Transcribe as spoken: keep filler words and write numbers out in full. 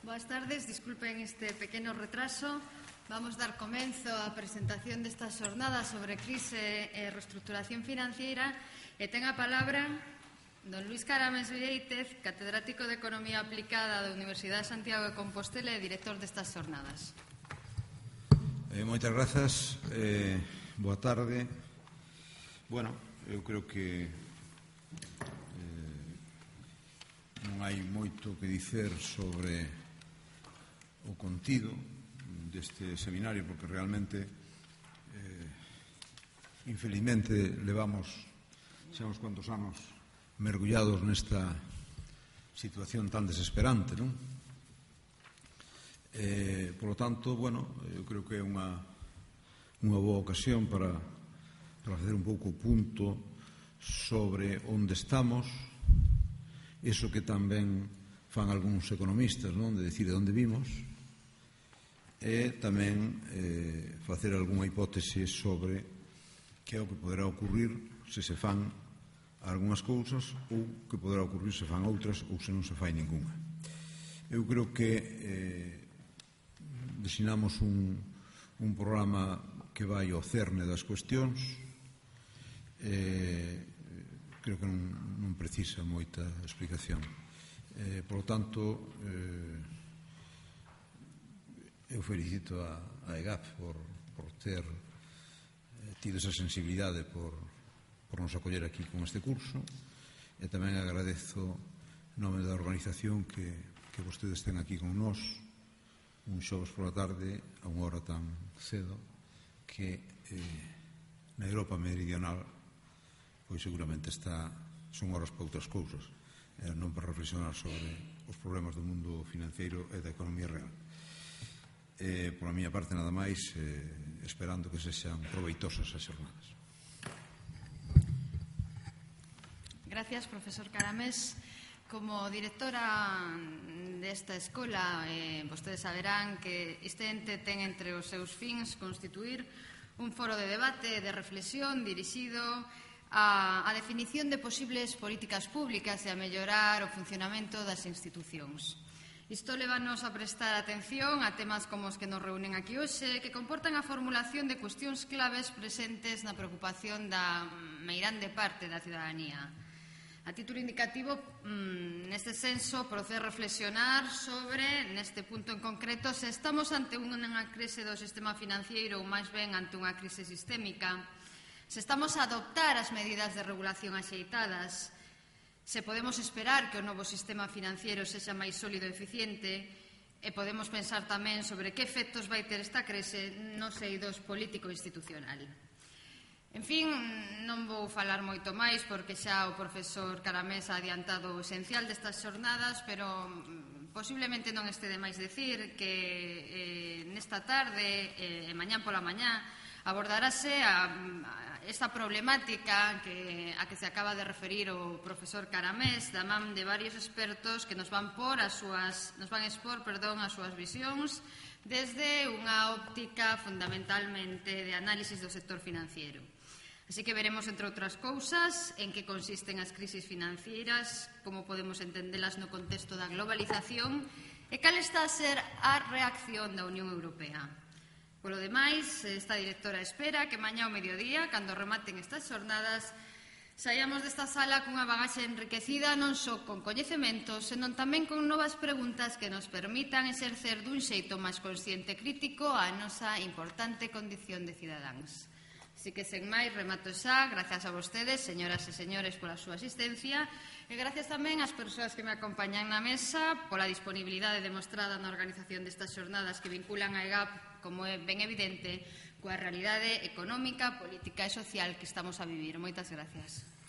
Boas tardes, disculpen este pequeno retraso. Vamos dar comenzo á presentación destas xornadas sobre crise e reestruturación financiera e ten a palabra don Luís Carames Vieitez, catedrático de Economía Aplicada da Universidade de Santiago de Compostela e director destas xornadas. Eh, moitas grazas, eh, boa tarde. Bueno, eu creo que eh, non hai moito que dicer sobre o contido deste seminario, porque realmente eh, infelizmente levamos xa uns cuantos anos mergullados nesta situación tan desesperante, non? Eh, por lo tanto, bueno, eu creo que é unha unha boa ocasión para, para facer un pouco o punto sobre onde estamos, eso que tamén fan algúns economistas, non? De decir de onde vimos, e tamén eh, facer algunha hipótese sobre que é o que poderá ocurrir se se fan algunhas cousas ou que poderá ocurrir se fan outras ou se non se fai ninguna. Eu creo que eh, desinamos un, un programa que vai ao cerne das cuestións. Eh, creo que non, non precisa moita explicación. Eh, por lo tanto, eh, eu felicito a, a EGAP por, por ter eh, tido esa sensibilidade por, por nos acoller aquí con este curso, e tamén agradezo en nome da organización que, que vostedes ten aquí con nós un xoves por la tarde a unha hora tan cedo que eh, na Europa meridional pois seguramente está, son horas para outras cousas, eh, non para reflexionar sobre os problemas do mundo financiero e da economía real. Eh, por a miña parte nada máis, eh, esperando que se sean proveitosas as xornadas. Gracias, profesor Caramés. Como directora desta escola, eh, vostedes saberán que este ente ten entre os seus fins constituir un foro de debate e de reflexión dirixido a, a definición de posibles políticas públicas e a mellorar o funcionamento das institucións. Isto levanos a prestar atención a temas como os que nos reúnen aquí hoxe, que comportan a formulación de cuestións claves presentes na preocupación da meirande parte da ciudadanía. A título indicativo, neste senso, procede reflexionar sobre, neste punto en concreto, se estamos ante unha crise do sistema financiero ou máis ben ante unha crise sistémica, se estamos a adoptar as medidas de regulación axeitadas, se podemos esperar que o novo sistema financiero sexa máis sólido e eficiente, e podemos pensar tamén sobre que efectos vai ter esta crise nos eidos político-institucional. En fin, non vou falar moito máis porque xa o profesor Caramés ha adiantado o esencial destas xornadas, pero posiblemente non este de máis decir que eh, nesta tarde e eh, mañán pola mañá abordarase a, a esta problemática que, a que se acaba de referir o profesor Caramés da man de varios expertos que nos van por as súas, nos van expor, perdón, as súas visións desde unha óptica fundamentalmente de análisis do sector financiero. Así que veremos, entre outras cousas, en que consisten as crisis financieras, como podemos entendelas no contexto da globalización e cal está a ser a reacción da Unión Europea. Polo demais, esta directora espera que mañá ao mediodía, cando rematen estas xornadas, saiamos desta sala cunha bagaxe enriquecida non só con coñecementos, senón tamén con novas preguntas que nos permitan exercer dun xeito máis consciente e crítico a nosa importante condición de cidadáns. Así que, sen máis, remato xa. Gracias a vostedes, señoras e señores, pola súa asistencia, e gracias tamén ás persoas que me acompañan na mesa pola disponibilidade demostrada na organización destas xornadas que vinculan a EGAP, como é ben evidente, coa realidade económica, política e social que estamos a vivir. Moitas gracias.